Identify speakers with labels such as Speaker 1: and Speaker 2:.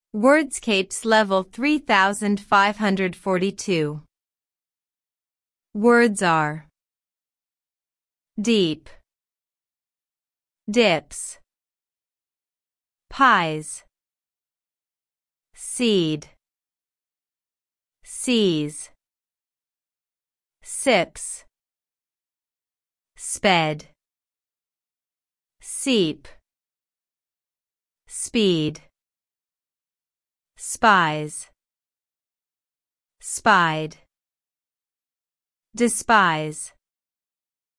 Speaker 1: Wordscapes level 3542. Words are deep, dips, pies, seed, sees, sips, sped, seep, speed, spies, spied, despise.